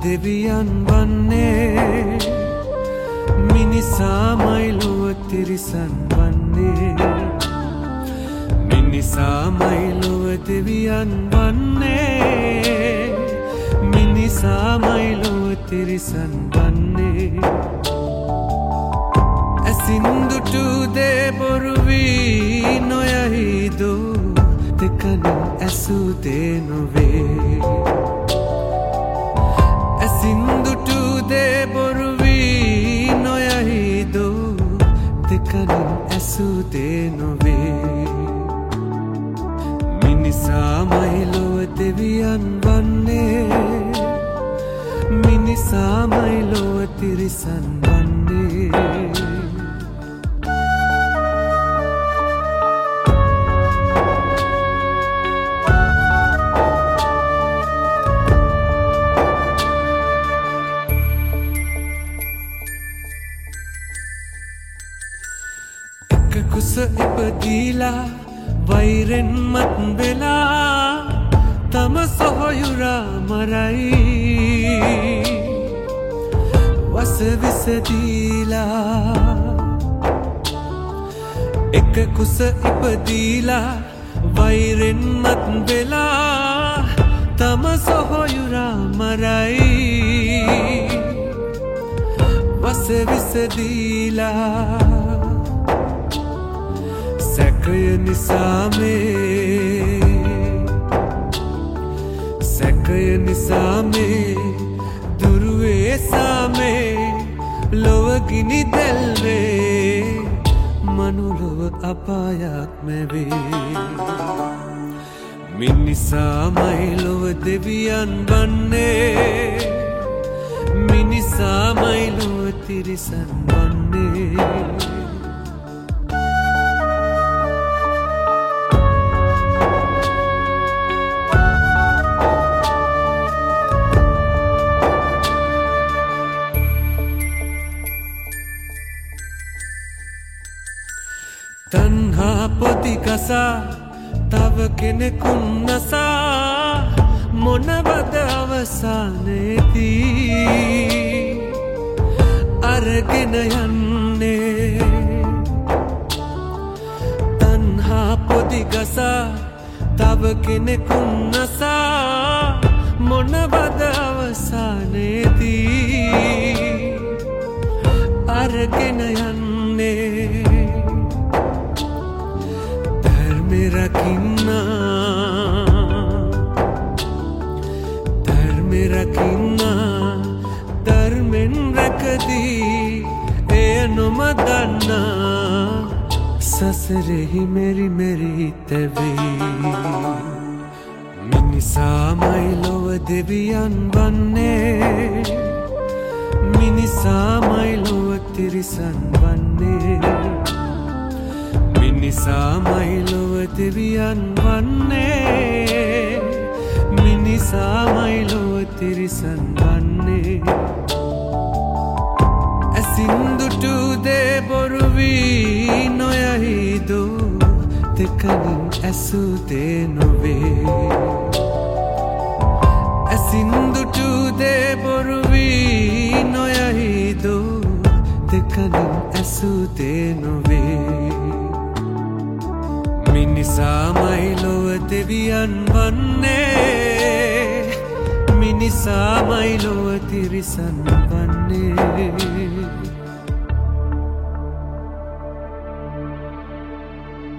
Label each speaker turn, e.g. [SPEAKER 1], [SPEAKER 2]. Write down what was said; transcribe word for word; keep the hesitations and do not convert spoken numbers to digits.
[SPEAKER 1] දෙවියන් වන්නේ මිනිසාමයි ලොව තිරිසන් වන්නේ මිනිසාමයි ලොව දෙවියන් වන්නේ මිනිසාමයි ලොව තිරිසන් වන්නේ ඇසින්දුටු දේ බොරු වී නොයහිදෝ දෙකනින් ඇසූ දේ නොවේ ඇසින්දුටු දේ බොරු වී නොයහිදෝ දෙකනින් ඇසූ දේ නොවේ මිනිසාමයි ලොව දෙවියන් වන්නේ මිනිසාමයි ලොව තිරිසන් වන්නේ කුස ඉපදීලා වෛරෙන් මත් වෙලා තම සොහොයුරා මරයි වස විස දීලා එක කුස ඉපදීලා වෛරෙන් මත් වෙලා තම සොහොයුරා මරයි වස විස දීලා සැකය නිසාමේ සැකය නිසාමේ දුරුවේ සාමේ ලොවගිනි දැල්වේ මනුලොව අපායක් මැවේ මිනිසාමයි ලොව දෙවියන් වන්නේ මිනිසාමයි ලොව තිරිසන් වන්නේ තන්හා පොති කසා තව කෙනෙකුන් නසා මොනවද අවසානයේදී අරගෙන යන්නේ තන්හා පොති කසා තව කෙනෙකුන් නසා මොනවද අවසානයේදී අරගෙන යන්නේ රකින්නා ධර්මෙ රකින්නා ධර්මෙන් රැකදී එය නොමදන්නා සසරෙහි මෙරි මෙරි තැවෙයි මිනිසාමයි ලොව දෙවියන් වන්නේ මිනිසාමයි ලොව තිරිසන් වන්නේ මිනිසාමයි ලොව දෙවියන් වන්නේ මිනිසාමයි ලොව තිරිසන් වන්නේ ඇසින්දුටු දේ බොරු වී නොයහිදෝ දෙකනින් ඇසූ දේ නොවේ ඇසින්දුටු දේ බොරු වී නොයහිදෝ දෙකනින් ඇසූ දේ නොවේ මිනිසාමයි ලොව දෙවියන් වන්නේ මිනිසාමයි ලොව තිරිසන් වන්නේ